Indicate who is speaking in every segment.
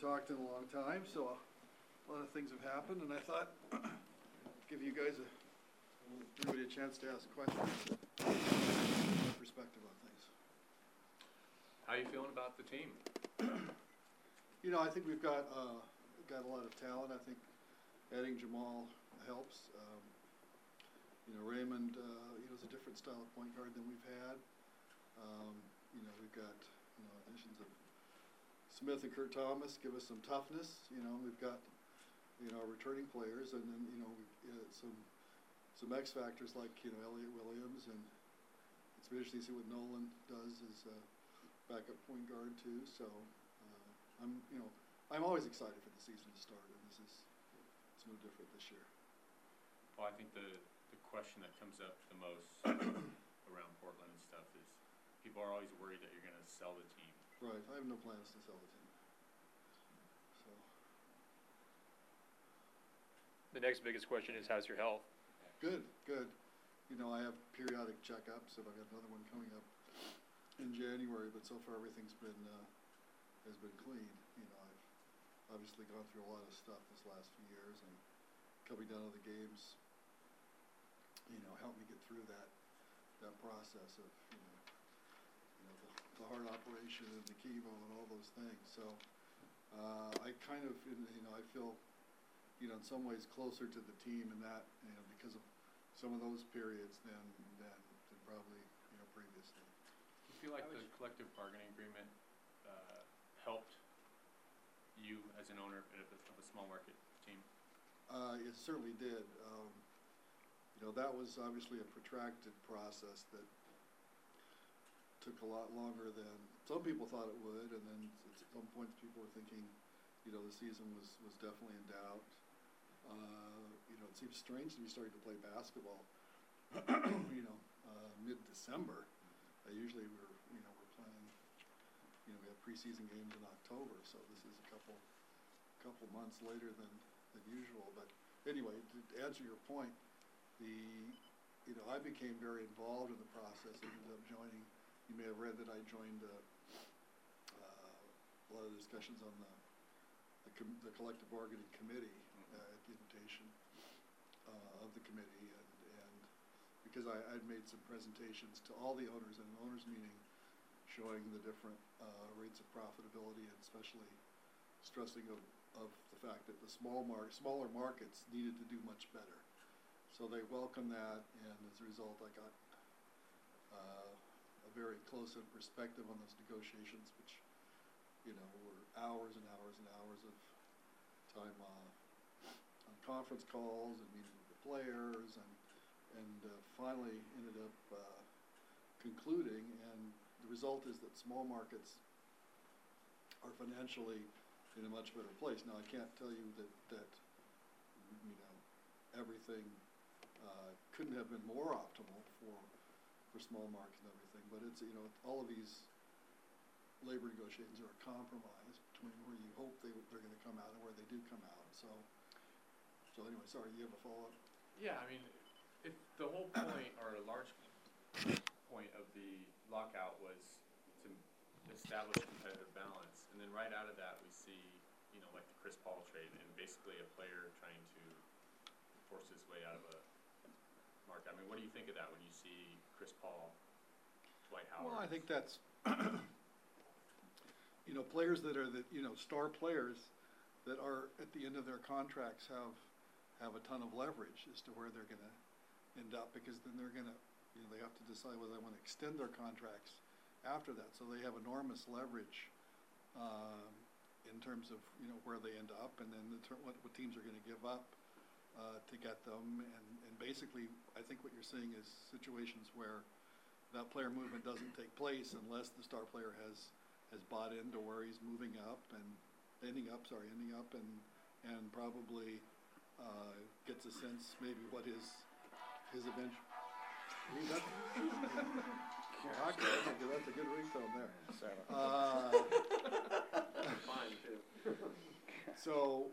Speaker 1: talked in a long time, so a lot of things have happened, and I thought give you guys everybody a chance to ask questions, perspective on things.
Speaker 2: How are you feeling about the team?
Speaker 1: You know, I think we've got a lot of talent. I think adding Jamal helps. You know, Raymond, is a different style of point guard than we've had. You know, we've got additions of Smith and Kurt Thomas give us some toughness. You know, we've got returning players, and then some X factors like Elliott Williams, and it's been interesting to see what Nolan does as backup point guard too. So I'm always excited for the season to start, and it's no different this year.
Speaker 2: Well, I think the question that comes up the most around Portland and stuff is people are always worried that you're going to sell the team.
Speaker 1: Right. I have no plans to sell the team. So.
Speaker 3: The next biggest question is, how's your health?
Speaker 1: Good. You know, I have periodic checkups, and I've got another one coming up in January. But so far, everything's been has been clean. You know, I've obviously gone through a lot of stuff this last few years, and coming down to the games, helped me get through that process of the heart operation and the chemo and all those things. So I kind of I feel in some ways closer to the team in that because of some of those periods than probably previously.
Speaker 2: Do you feel like the collective bargaining agreement helped you as an owner of a small market team?
Speaker 1: It certainly did. That was obviously a protracted process that took a lot longer than some people thought it would, and then at some points people were thinking, the season was definitely in doubt. It seems strange to be starting to play basketball, mid-December. Usually we're playing, we have preseason games in October, so this is a couple months later than usual. But anyway, to answer your point, I became very involved in the process. I ended up joining. You may have read that I joined a lot of discussions on the collective bargaining committee at the invitation of the committee, and because I'd made some presentations to all the owners in an owners meeting showing the different rates of profitability, and especially stressing of the fact that the smaller markets needed to do much better. So they welcomed that, and as a result, I got a very close-in perspective on those negotiations, which were hours and hours and hours of time on conference calls and meeting with the players, and finally ended up concluding. And the result is that small markets are financially in a much better place. Now, I can't tell you that everything couldn't have been more optimal for small markets and everything, but it's all of these labor negotiations are a compromise between where you hope they're going to come out and where they do come out. So anyway, sorry, you have a follow-up?
Speaker 2: Yeah, I mean, if the whole point or a large point of the lockout was to establish competitive balance, and then right out of that we see like the Chris Paul trade, and basically a player trying to force his way out of a market. I mean, what do you think of that when you see Chris Paul, Dwight Howard?
Speaker 1: Well, I think that's players that are star players that are at the end of their contracts have a ton of leverage as to where they're going to end up, because then they're going to they have to decide whether they want to extend their contracts after that. So they have enormous leverage in terms of where they end up, and then what teams are going to give up to get them. And basically, I think what you're seeing is situations where that player movement doesn't take place unless the star player has bought into where he's moving up and ending up and probably gets a sense maybe what his eventual. That's a good ringtone there.
Speaker 4: Fine too.
Speaker 1: So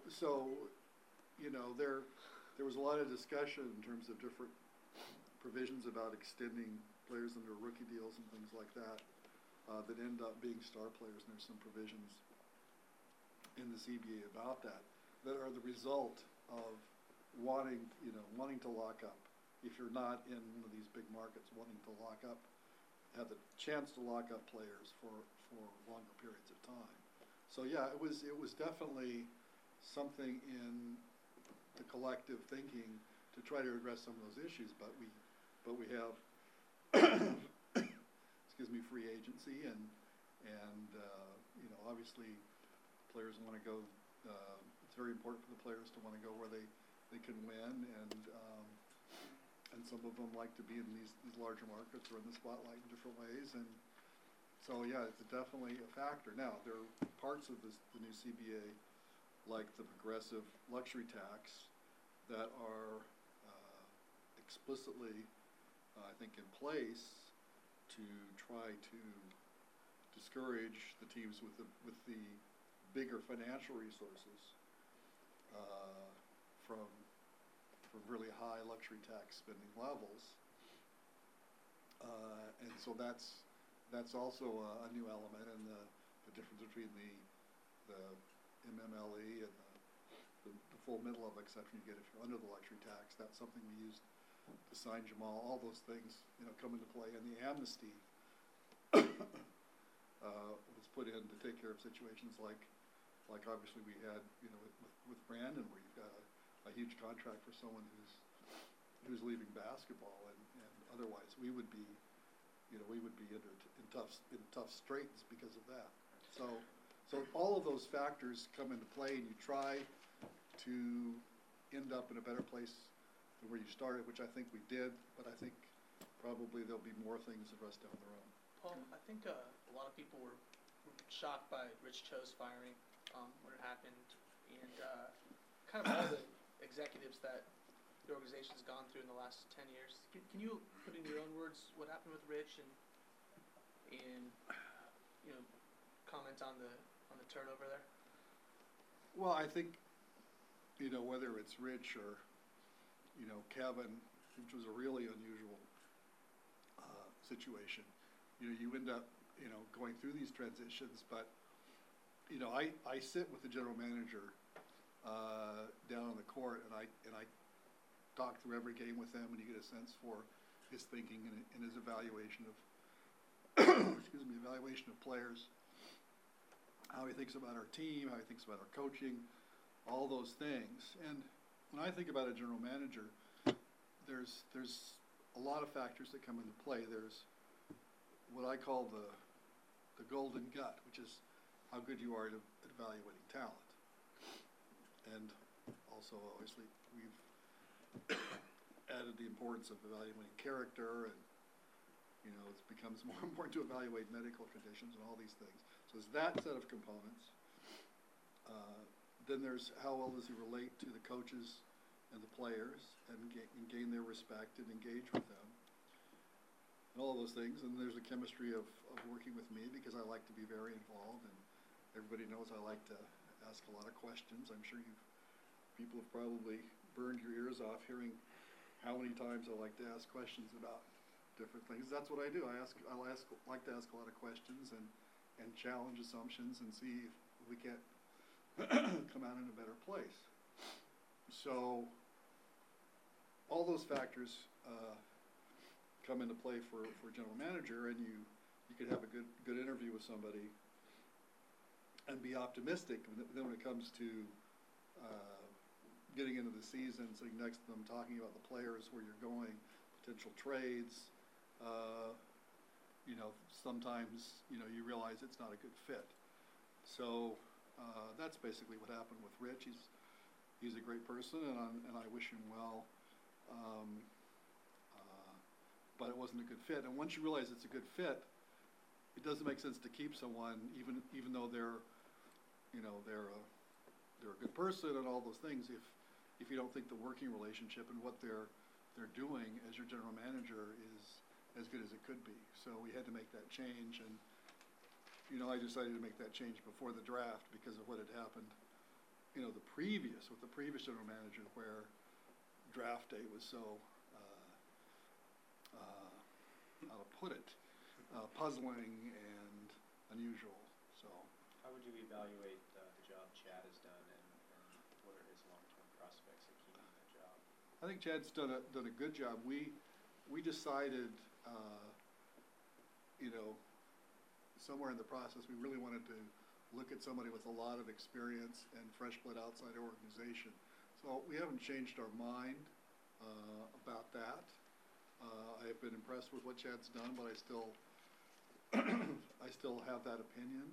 Speaker 1: there was a lot of discussion in terms of different provisions about extending players under rookie deals and things like that that end up being star players, and there's some provisions in the CBA about that are the result of wanting to lock up. If you're not in one of these big markets, wanting to lock up, have the chance to lock up players for longer periods of time. So yeah, it was definitely something in the collective thinking to try to address some of those issues, but we have excuse me, free agency and obviously players want to go. It's very important for the players to want to go where they can win, and some of them like to be in these larger markets or in the spotlight in different ways, and so yeah, it's definitely a factor. Now there are parts of the new CBA, like the progressive luxury tax, that are explicitly, I think, in place to try to discourage the teams with the bigger financial resources from really high luxury tax spending levels, and so that's also a new element, and the difference between the MMLE and the full middle of exception you get if you're under the luxury tax. That's something we used to sign Jamal. All those things come into play, and the amnesty was put in to take care of situations like obviously we had with Brandon, where you've got a huge contract for someone who's leaving basketball, and otherwise we would be in tough straits because of that. So all of those factors come into play, and you try to end up in a better place than where you started, which I think we did, but I think probably there'll be more things addressed down the road.
Speaker 4: Paul, I think a lot of people were shocked by Rich Cho's firing when it happened, and kind of all the executives that the organization's gone through in the last 10 years. Can you put in your own words what happened with Rich and comment on the turnover there?
Speaker 1: Well, I think whether it's Rich or Kevin, which was a really unusual situation. You end up going through these transitions, but I sit with the general manager down on the court, and I talk through every game with him, and you get a sense for his thinking and his evaluation of evaluation of players, how he thinks about our team, how he thinks about our coaching, all those things. And when I think about a general manager, there's a lot of factors that come into play. There's what I call the golden gut, which is how good you are at evaluating talent. And also, obviously, we've added the importance of evaluating character, and it becomes more important to evaluate medical conditions and all these things. So there's that set of components. Then there's how well does he relate to the coaches and the players and gain their respect and engage with them, and all of those things. And there's the chemistry of working with me, because I like to be very involved, and everybody knows I like to ask a lot of questions. I'm sure people have probably burned your ears off hearing how many times I like to ask questions about different things. That's what I do. I like to ask a lot of questions and challenge assumptions and see if we can't come out in a better place. So all those factors come into play for a general manager, and you could have a good interview with somebody and be optimistic. And then when it comes to getting into the season, sitting next to them, talking about the players, where you're going, potential trades, sometimes you realize it's not a good fit. So that's basically what happened with Rich. He's a great person, and I wish him well. But it wasn't a good fit. And once you realize it's a good fit, it doesn't make sense to keep someone, even though they're a good person and all those things, if you don't think the working relationship and what they're doing as your general manager is as good as it could be. So we had to make that change, and I decided to make that change before the draft because of what had happened with the previous general manager, where draft day was so how to put it, puzzling and unusual. So
Speaker 5: how would you evaluate the job Chad long-term prospects of keeping that job.
Speaker 1: I think Chad's done a good job. We decided, somewhere in the process, we really wanted to look at somebody with a lot of experience and fresh blood outside our organization. So we haven't changed our mind about that. I've been impressed with what Chad's done, but I still have that opinion.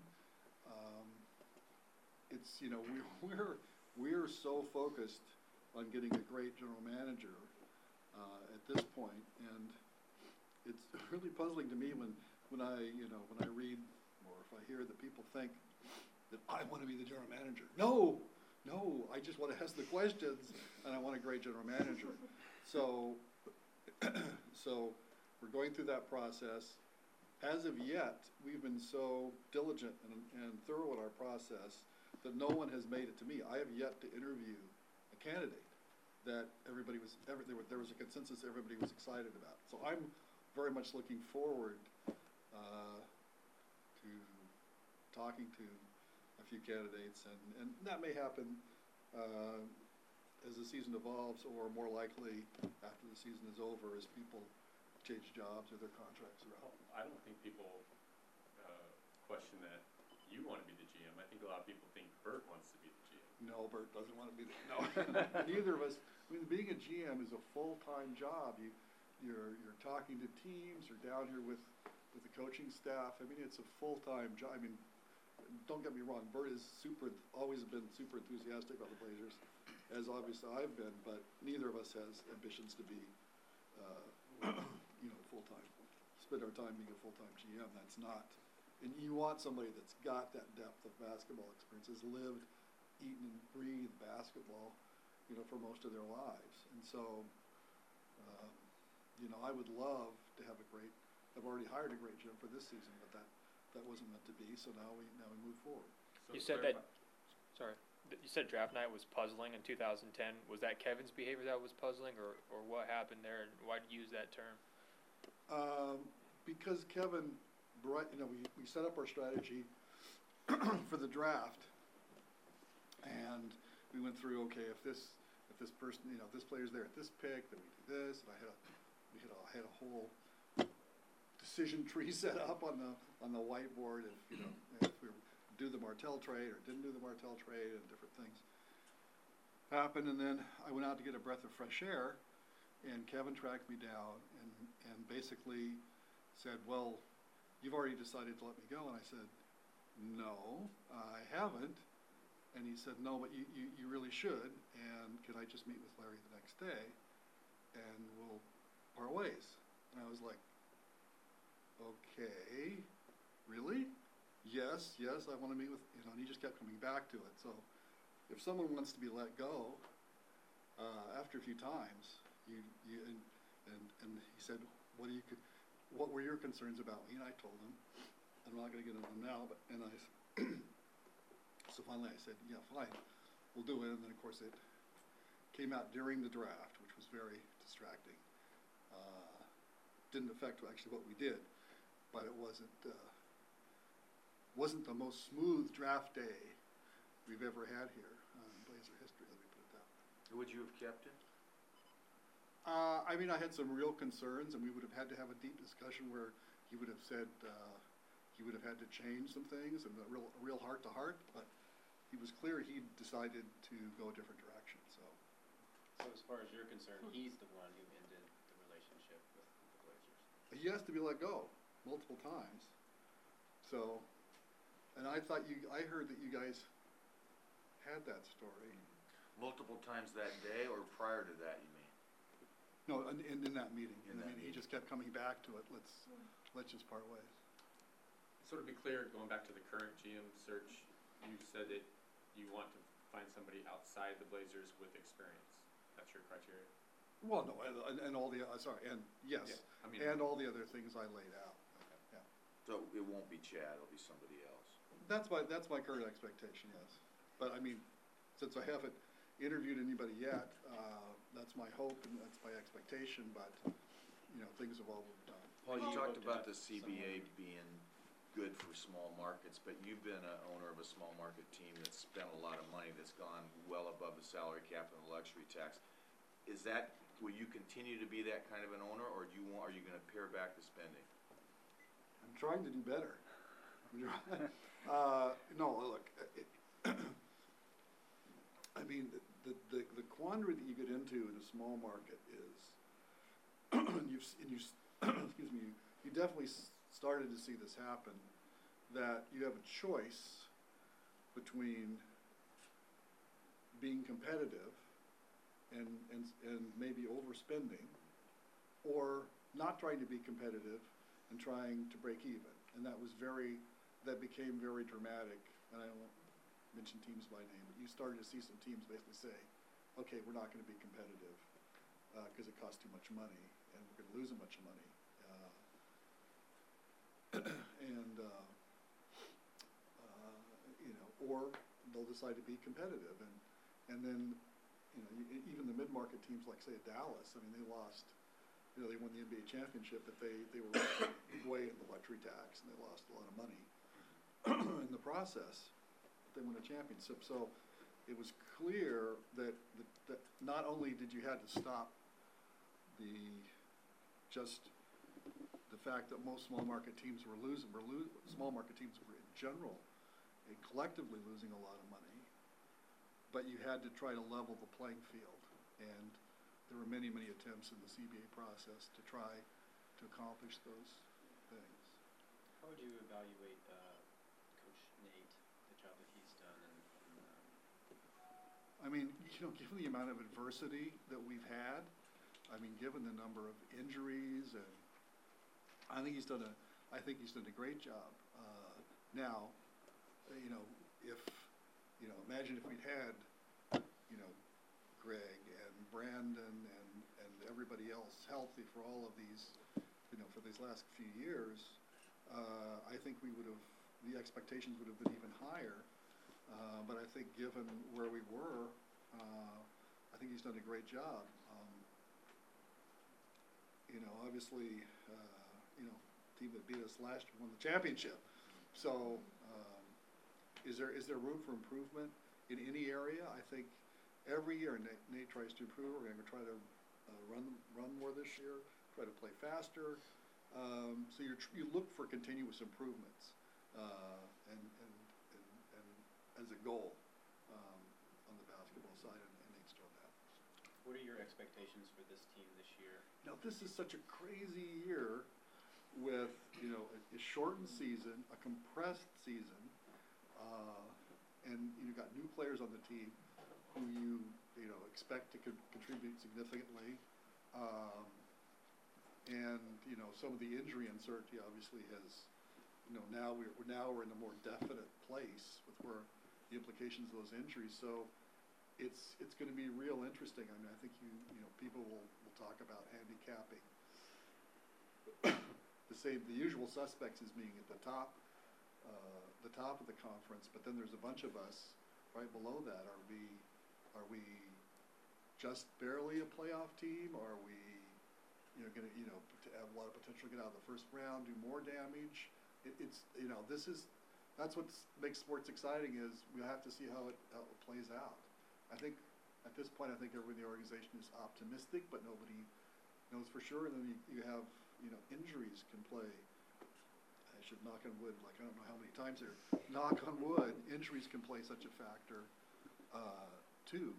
Speaker 1: We're so focused on getting a great general manager at this point, and it's really puzzling to me when I read or if I hear that people think that I want to be the general manager. No, I just want to ask the questions, and I want a great general manager. So we're going through that process. As of yet, we've been so diligent and thorough in our process that no one has made it to me. I have yet to interview a candidate that there was a consensus everybody was excited about. So I'm very much looking forward to talking to a few candidates, and that may happen as the season evolves, or more likely after the season is over as people change jobs or their contracts are out.
Speaker 2: I don't think people question that you want to be the GM. I think a lot of people think Bert wants to be the GM.
Speaker 1: No, Bert doesn't want to be no. Neither of us. I mean, being a GM is a full-time job. You're talking to teams. You're down here with the coaching staff. I mean, it's a full-time job. I mean, don't get me wrong. Bert is always been super enthusiastic about the Blazers, as obviously I've been. But neither of us has ambitions to be, full-time. Spend our time being a full-time GM. That's not. And you want somebody that's got that depth of basketball experience, has lived, eaten, and breathed basketball, for most of their lives. And so, I would love to have I've already hired a great GM for this season, but that wasn't meant to be. So now we move forward.
Speaker 2: So
Speaker 3: You said you said draft night was puzzling in 2010. Was that Kevin's behavior that was puzzling, or what happened there, and why did you use that term?
Speaker 1: Because Kevin, we set up our strategy for the draft, and we went through, okay, if this person, if this player's there at this pick, then we do this, and I had a whole decision tree set up on the whiteboard, if we do the Martell trade or didn't do the Martell trade, and different things happened. And then I went out to get a breath of fresh air, and Kevin tracked me down and basically said, well, you've already decided to let me go. And I said, no, I haven't. And he said, no, but you really should. And can I just meet with Larry the next day and we'll part ways? And I was like, okay, really? Yes, I want to meet with, and he just kept coming back to it. So if someone wants to be let go, after a few times, and he said, what were your concerns about me? And I told him, I'm not going to get into them now, so finally I said, yeah, fine, we'll do it. And then of course it came out during the draft, which was very distracting. Didn't affect actually what we did, but it wasn't the most smooth draft day we've ever had here in Blazer history, let me put it that way.
Speaker 6: Would you have kept him?
Speaker 1: I mean, I had some real concerns, and we would have had to have a deep discussion where he would have said he would have had to change some things, and a real heart-to-heart, but he was clear he decided to go a different direction. So
Speaker 5: as far as you're concerned, he's the one who ended the relationship with the Blazers.
Speaker 1: he has to be let go multiple times. So, and I heard that you guys had that story.
Speaker 6: Multiple times that day, or prior to that, you mean?
Speaker 1: No, in that meeting. He
Speaker 6: Meeting.
Speaker 1: just kept coming back to it. Let's just part ways.
Speaker 2: So to be clear, going back to the current GM search, you said that you want to find somebody outside the Blazers with experience. That's your criteria?
Speaker 1: Well, no, and all the and yes,
Speaker 2: Yeah, I mean,
Speaker 1: and all the other things I laid out.
Speaker 2: Okay.
Speaker 1: Yeah,
Speaker 6: So it won't be Chad, it'll be somebody else.
Speaker 1: that's my current expectation. Yes, but I mean, since I haven't interviewed anybody yet, that's my hope and that's my expectation. But things have all moved on.
Speaker 6: Paul, you
Speaker 5: Would you
Speaker 6: talked
Speaker 5: hope to
Speaker 6: about
Speaker 5: have
Speaker 6: the CBA being good for small markets, but you've been an owner of a small market team that's spent a lot of money, that's gone well above the salary cap and the luxury tax. Will you continue to be that kind of an owner, or are you gonna pare back the spending?
Speaker 1: I'm trying to do better. No, look, I mean, the quandary that you get into in a small market is, excuse me, you definitely started to see this happen, that you have a choice between being competitive and maybe overspending, or not trying to be competitive and trying to break even. And that became very dramatic, and I won't mention teams by name, but you started to see some teams basically say, okay, we're not gonna be competitive, because it costs too much money, and we're gonna lose a bunch of money. Or they'll decide to be competitive, and then, even the mid-market teams like, say, Dallas, I mean, they lost, they won the NBA championship, but they were way in the luxury tax, and they lost a lot of money in the process. But they won a championship, so it was clear that not only did you had to stop the fact that most small market teams were small market teams were in general and collectively losing a lot of money, but you had to try to level the playing field. And there were many, many attempts in the CBA process to try to accomplish those things.
Speaker 5: How would you evaluate Coach Nate, the job that he's done?
Speaker 1: I mean, given the amount of adversity that we've had, I mean, given the number of injuries, and I think he's done a great job. Now, imagine if we'd had, Greg and Brandon and everybody else healthy for all of these, for these last few years, I think the expectations would have been even higher. But I think given where we were, I think he's done a great job. Obviously, team that beat us last year won the championship. So, is there room for improvement in any area? I think every year Nate tries to improve. We're going to try to run more this year, try to play faster. So you look for continuous improvements, and as a goal on the basketball side, and Nate's done that.
Speaker 5: What are your expectations for this team this year?
Speaker 1: Now, this is such a crazy year with, a shortened season, a compressed season, and you've got new players on the team who you expect to contribute significantly. And, some of the injury uncertainty obviously has, now we're in a more definite place with where the implications of those injuries. So it's going to be real interesting. I mean, I think people will talk about handicapping the usual suspects as being at the top of the conference, but then there's a bunch of us right below that. Are we just barely a playoff team? Are we going to have a lot of potential to get out of the first round, do more damage? That's what makes sports exciting, is we have to see how it plays out. I think at this point, everybody in the organization is optimistic, but nobody knows for sure. And then you have, injuries can play. I should knock on wood, I don't know how many times here. Knock on wood, injuries can play such a factor, too.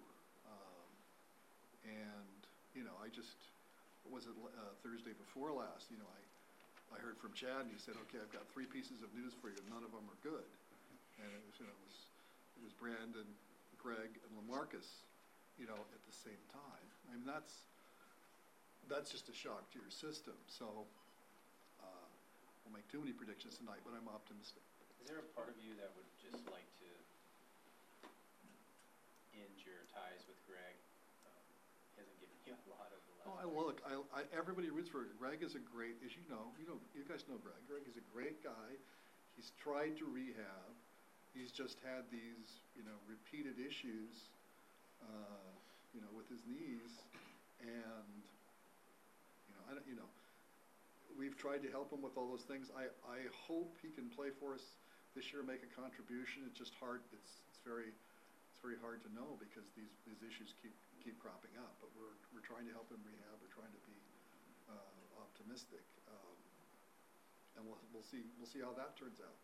Speaker 1: Thursday before last, I heard from Chad, and he said, okay, I've got 3 pieces of news for you, none of them are good. And it was Brandon, Greg, and LaMarcus, at the same time. I mean, that's just a shock to your system. So, won't make too many predictions tonight, but I'm optimistic.
Speaker 5: Is there a part of you that would just like to end your ties with Greg? He hasn't given you a lot over the last.
Speaker 1: Everybody roots for Greg. Is a great, as you guys know Greg. Greg is a great guy. He's tried to rehab. He's just had these, repeated issues, with his knees, and we've tried to help him with all those things. I hope he can play for us this year, make a contribution. It's just hard, it's very hard to know because these issues keep cropping up, but we're trying to help him rehab, we're trying to be, optimistic. And we'll see how that turns out.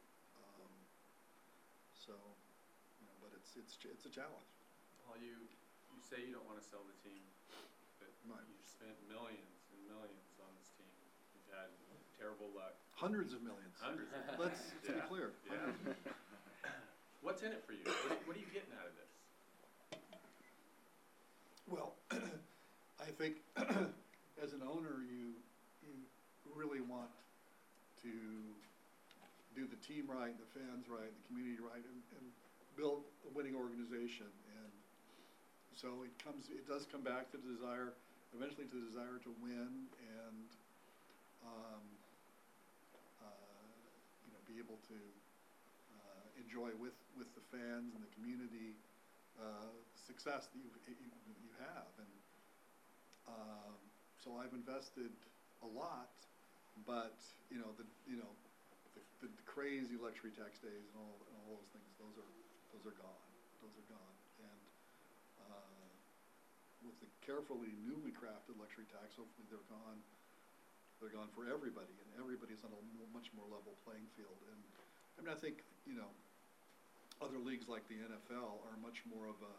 Speaker 1: So, but it's a challenge.
Speaker 2: Paul, you say you don't wanna sell the team, but
Speaker 1: Right.
Speaker 2: you've spent millions and millions on this team. You've had terrible luck.
Speaker 1: Hundreds of millions.
Speaker 2: Hundreds of millions.
Speaker 1: Let's be
Speaker 2: Yeah.
Speaker 1: clear.
Speaker 2: Yeah.
Speaker 1: Hundreds.
Speaker 2: What's in it for you? What are you getting out of this?
Speaker 1: Well, I think as an owner, you really want to do the team right, the fans right, the community right, and build a winning organization. And so it does come back to the desire, eventually to the desire to win and be able to enjoy with the fans and the community success that you have. And so I've invested a lot, but the crazy luxury tax days and all those things, those are gone. And with the carefully newly crafted luxury tax, hopefully they're gone. They're gone for everybody, and everybody's on a much more level playing field. And I mean, I think other leagues like the NFL are much more of a.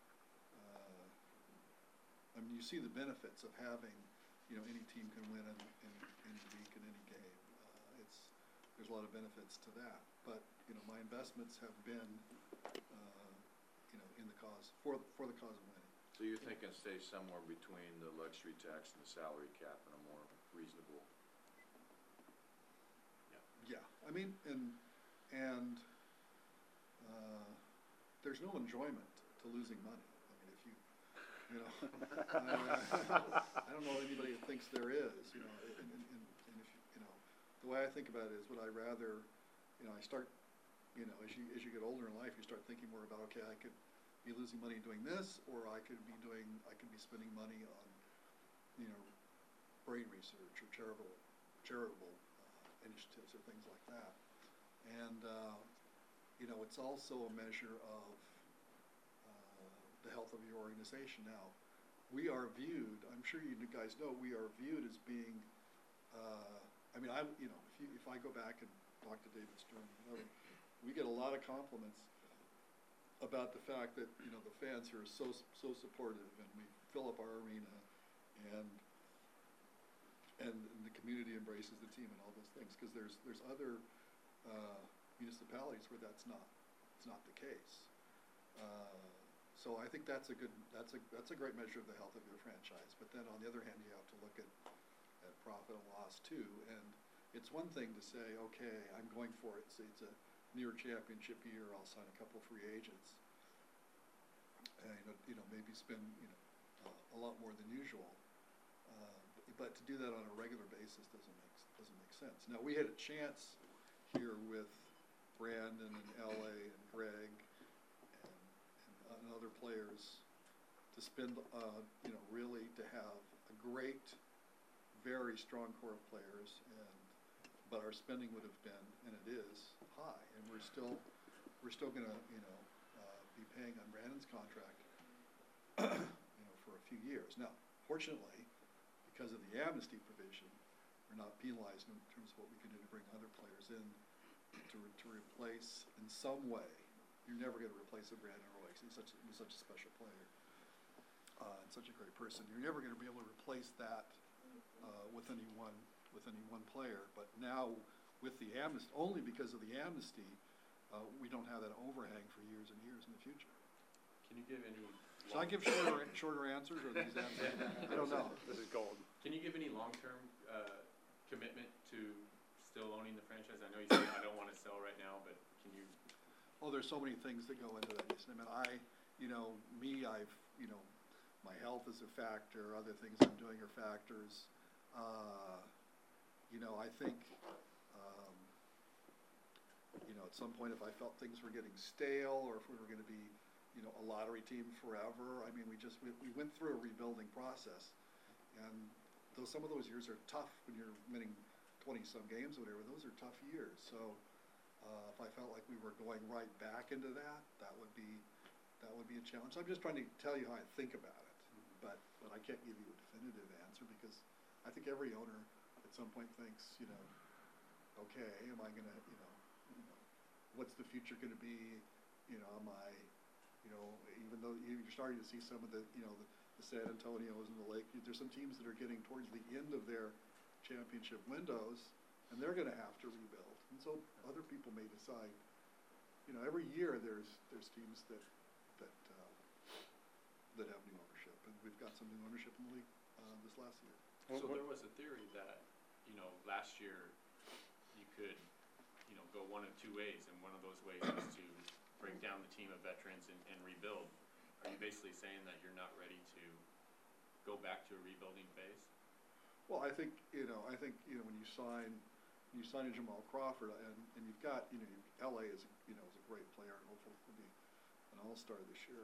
Speaker 1: I mean, you see the benefits of having, any team can win in any week in any game. There's a lot of benefits to that. But my investments have been, in the cause for the cause of winning.
Speaker 6: So you're thinking stay somewhere between the luxury tax and the salary cap in a more reasonable.
Speaker 1: Yeah, I mean, and there's no enjoyment to losing money. I mean, if I don't know anybody that thinks there is. And if the way I think about it is, would I rather, I start, as you get older in life, you start thinking more about, okay, I could be losing money doing this, or I could be spending money on, brain research or charitable initiatives or things like that. And it's also a measure of the health of your organization. Now, we are viewed, I'm sure you guys know, we are viewed as being, if I go back and talk to David Stern, we get a lot of compliments about the fact that, the fans here are so supportive, and we fill up our arena, and the community embraces the team and all those things, because there's other municipalities where it's not the case. So I think that's a great measure of the health of your franchise. But then on the other hand, you have to look at profit and loss too. And it's one thing to say, okay, I'm going for it. Say it's a near championship year, I'll sign a couple free agents, and maybe spend a lot more than usual. But to do that on a regular basis doesn't make sense. Now, we had a chance here with Brandon and LA and Greg and other players to spend, really to have a great, very strong core of players, but our spending would have been, and it is, high, and we're still going to, be paying on Brandon's contract, for a few years. Now, fortunately, because of the amnesty provision, we're not penalized in terms of what we can do to bring other players in to replace in some way. You're never going to replace a Brandon Roy, because he's such a special player and such a great person. You're never going to be able to replace that with any one player. But now, with the amnesty, only because of the amnesty, we don't have that overhang for years and years in the future.
Speaker 2: Can you give any?
Speaker 1: Should I give shorter answers, or these answers? I don't know.
Speaker 3: This is gold.
Speaker 2: Can you give any long-term commitment to still owning the franchise? I know you said I don't want to sell right now, but can you?
Speaker 1: Oh, there's so many things that go into that. I mean, my health is a factor. Other things I'm doing are factors. I think, at some point, if I felt things were getting stale, or if we were going to be, a lottery team forever. I mean, we went through a rebuilding process, and some of those years are tough when you're winning 20-some games, or whatever, those are tough years. So if I felt like we were going right back into that, that would be a challenge. I'm just trying to tell you how I think about it, but I can't give you a definitive answer because I think every owner at some point thinks, okay, am I gonna, what's the future gonna be? Am I, even though you're starting to see some of the San Antonios and the Lake, there's some teams that are getting towards the end of their championship windows, and they're going to have to rebuild. And so other people may decide, every year there's teams that have new ownership, and we've got some new ownership in the league this last year.
Speaker 2: So there was a theory that, last year you could, go one of two ways, and one of those ways is to break down the team of veterans and rebuild. Are you basically saying that you're not ready to go back to a rebuilding phase?
Speaker 1: Well, I think when you sign a Jamal Crawford, and you've got LA is is a great player, and hopefully will be an all-star this year.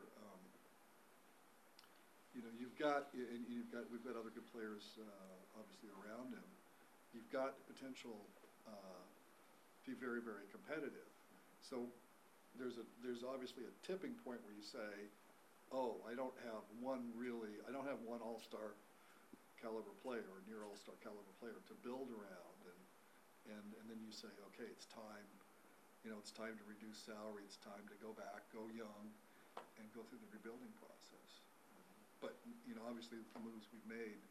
Speaker 1: We've got other good players obviously around him. You've got the potential to be very, very competitive. So there's obviously a tipping point where you say, oh, I don't have one all-star caliber player or near all-star caliber player to build around, and then you say, okay, it's time to reduce salary, it's time to go back, go young, and go through the rebuilding process. But obviously the moves we've made,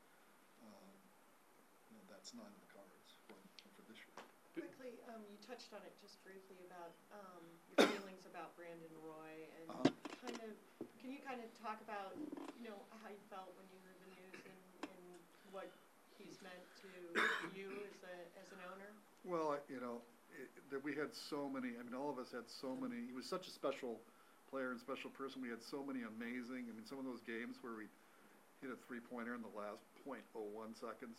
Speaker 1: that's not in the cards for this year.
Speaker 7: Quickly, you touched on it just briefly about your feelings about Brandon Roy, and can you kind of talk about how you felt when you heard the news and what he's meant to you as an owner?
Speaker 1: Well, that we had so many. I mean, all of us had so many. He was such a special player and special person. We had so many amazing. I mean, some of those games where we hit a three-pointer in the last .01 seconds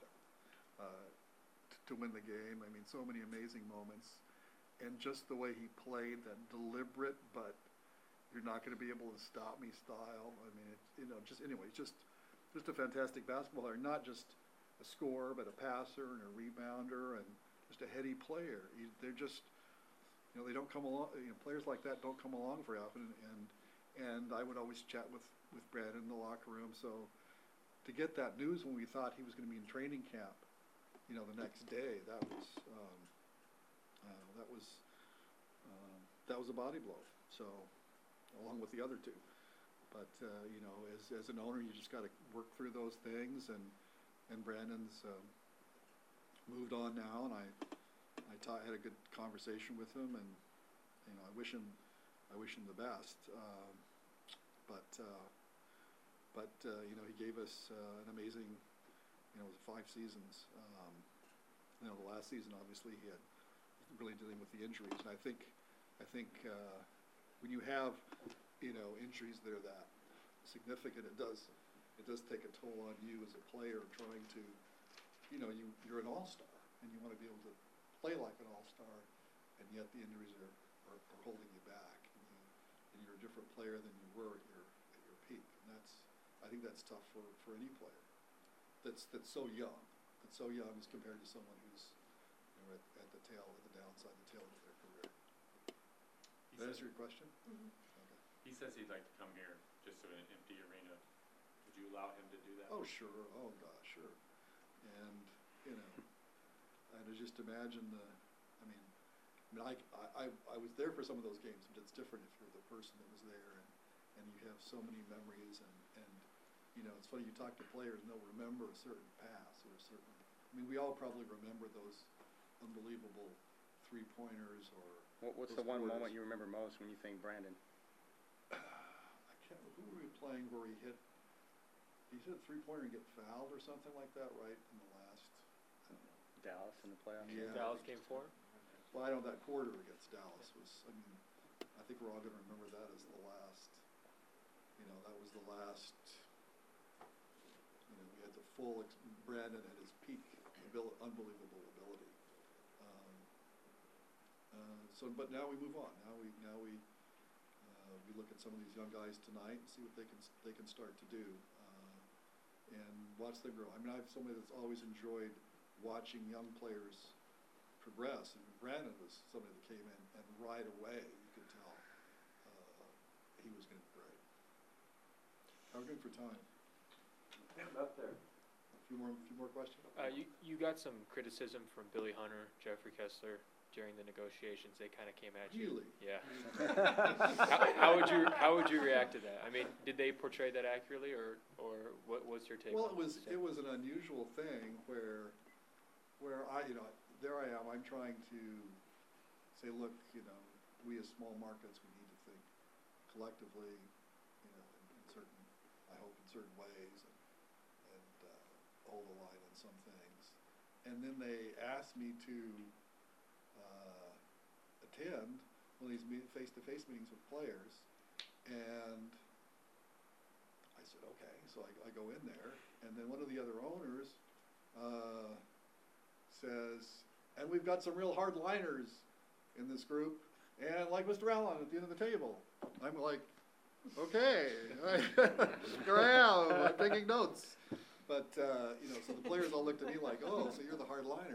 Speaker 1: to win the game. I mean, so many amazing moments, and just the way he played, that deliberate, but you're not going to be able to stop me style. I mean, just a fantastic basketball player, not just a scorer, but a passer and a rebounder and just a heady player. They're just, they don't come along. Players like that don't come along very often. And I would always chat with Brandon in the locker room. So to get that news when we thought he was going to be in training camp, the next day, that was a body blow. So, along with the other two. But as an owner, you just got to work through those things. And Brandon's moved on now, and I had a good conversation with him, and I wish him the best. But he gave us an amazing, 5 seasons. The last season, obviously, he had really dealing with the injuries, and I think when you have injuries that are that significant, it does take a toll on you as a player trying to, you're an all-star, and you want to be able to play like an all-star, and yet the injuries are holding you back, and you're a different player than you were at your peak, and I think that's tough for any player that's so young as compared to someone who's at the downside, the tail end of their career. Did that answer your question?
Speaker 7: Mm-hmm.
Speaker 1: Okay.
Speaker 2: He says he'd like to come here just to an empty arena. Would you allow him to do that?
Speaker 1: Oh, sure. Oh, gosh, sure. And, I just imagine I was there for some of those games, but it's different if you're the person that was there and you have so many memories and it's funny, you talk to players and they'll remember a certain pass or a certain, we all probably remember those unbelievable three-pointers or
Speaker 5: What's
Speaker 1: those
Speaker 5: the one
Speaker 1: quarters.
Speaker 5: moment you remember most when you think Brandon?
Speaker 1: I can't remember, who were we playing where he hit a three-pointer and get fouled or something like that, right, in the last, I don't know.
Speaker 5: Dallas in the playoffs?
Speaker 1: Yeah.
Speaker 3: Dallas game 4?
Speaker 1: Well, I know that quarter against Dallas was, I think we're all going to remember that as the last, that was the last, we had the full, Brandon at his peak, unbelievable ability. But now we move on. Now we look at some of these young guys tonight and see what they can start to do, and watch them grow. I'm somebody that's always enjoyed watching young players progress. And Brandon was somebody that came in and right away you could tell he was going to be great. How are we doing for time?
Speaker 8: Up there.
Speaker 1: A few more questions?
Speaker 3: You got some criticism from Billy Hunter, Jeffrey Kessler during the negotiations. They kind of came at you.
Speaker 1: Really?
Speaker 3: Yeah. How would you react to that? I mean, did they portray that accurately, or what's your take?
Speaker 1: Well,
Speaker 3: on
Speaker 1: it was an unusual thing where I, there I am. I'm trying to say, look, we as small markets, we need to think collectively, in certain, I hope in certain ways, and hold the line on some things. And then they asked me to attend one of these face-to-face meetings with players, and I said, okay. So I go in there, and then one of the other owners says, and we've got some real hardliners in this group, and like Mr. Allen at the end of the table. I'm like, okay, here I am, I'm taking notes. But, so the players all looked at me like, oh, so you're the hardliner.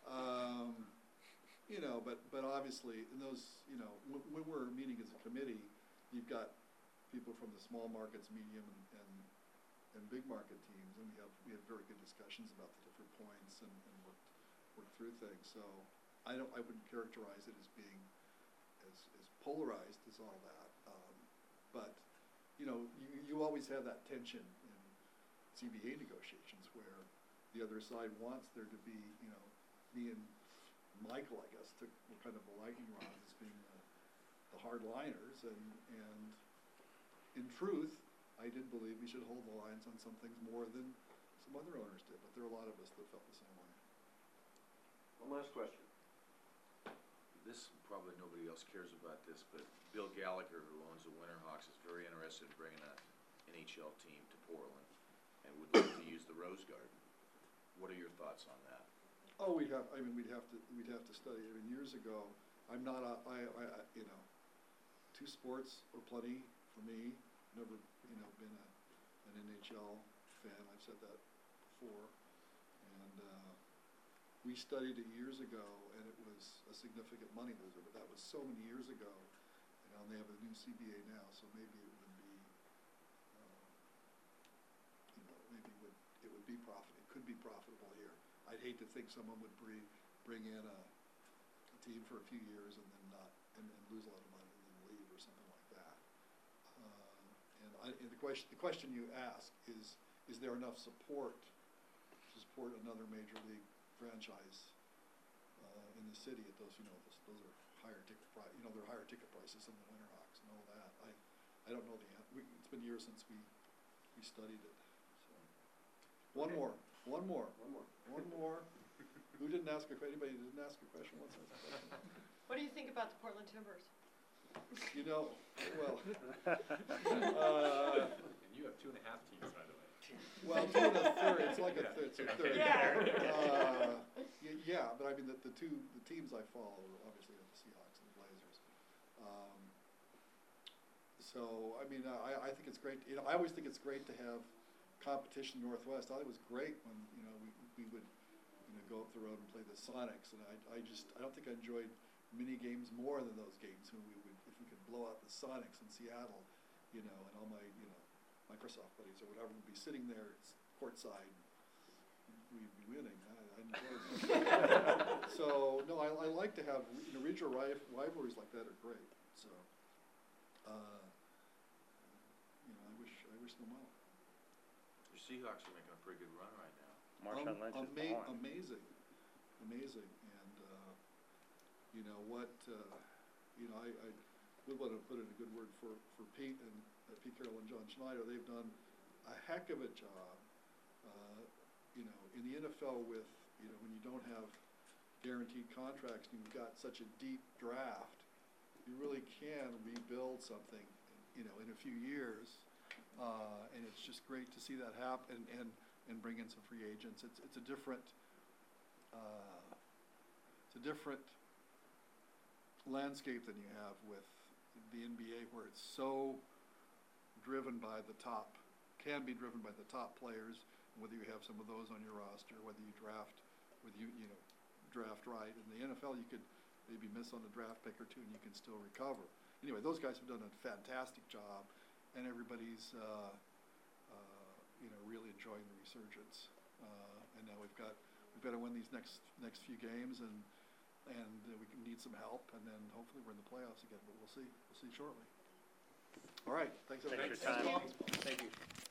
Speaker 1: But obviously, in those, when we're meeting as a committee, you've got people from the small markets, medium, and big market teams, and we have very good discussions about the different points and work through things. So I wouldn't characterize it as being as polarized as all that. But you always have that tension in CBA negotiations where the other side wants there to be, me and Michael, I guess, were kind of the lightning rods as being the hardliners, and in truth, I did believe we should hold the lines on some things more than some other owners did, but there are a lot of us that felt the same way.
Speaker 8: One last question.
Speaker 6: This, probably nobody else cares about this, but Bill Gallagher, who owns the Winterhawks, is very interested in bringing an NHL team to Portland and would like to use the Rose Garden. What are your thoughts on that?
Speaker 1: Oh, we'd have to study. I mean, years ago, I'm not two sports are plenty for me. Never, been an NHL fan. I've said that before. And we studied it years ago, and it was a significant money loser. But that was so many years ago. And they have a new CBA now, so maybe it would be, it would be profitable. It could be profitable here. I'd hate to think someone would bring in a team for a few years and then not and lose a lot of money and then leave or something like that. And the question you ask is there enough support to support another major league franchise in the city at those those are higher ticket there are higher ticket prices than the Winterhawks and all that. I don't know the answer. It's been years since we studied it. So one more. Who didn't ask a question? Anybody didn't ask a question? What's that question?
Speaker 7: What do you think about the Portland Timbers?
Speaker 2: And you have 2.5 teams, by the way.
Speaker 1: Well, 2 and a third. It's like a third.
Speaker 7: Yeah.
Speaker 1: Yeah, but I mean the teams I follow are obviously the Seahawks and the Blazers. So I mean I think it's great. I always think it's great to have competition in Northwest. I thought it was great when we would go up the road and play the Sonics, and I don't think I enjoyed mini games more than those games when if we could blow out the Sonics in Seattle, and all my Microsoft buddies or whatever would be sitting there courtside, we'd be winning. I enjoyed it. So no, I like to have regional rivalries like that are great. So I wish them well.
Speaker 6: Your Seahawks are making a pretty good run right now.
Speaker 8: Marshawn Lynch is gone.
Speaker 1: Amazing, and I would want to put in a good word for Pete and Pete Carroll and John Schneider. They've done a heck of a job, in the NFL with when you don't have guaranteed contracts and you've got such a deep draft, you really can rebuild something, in a few years, and it's just great to see that happen and bring in some free agents. It's a different landscape than you have with the NBA, where it's so driven by the top, can be driven by the top players, and whether you have some of those on your roster, whether you draft with draft right. In the NFL, you could maybe miss on a draft pick or two and you can still recover. Anyway, those guys have done a fantastic job, and everybody's really enjoying the resurgence. And now we've got to win these next few games, and we can need some help, and then hopefully we're in the playoffs again. But we'll see shortly. All right, thanks everybody.
Speaker 3: Thanks for your time. Thank you.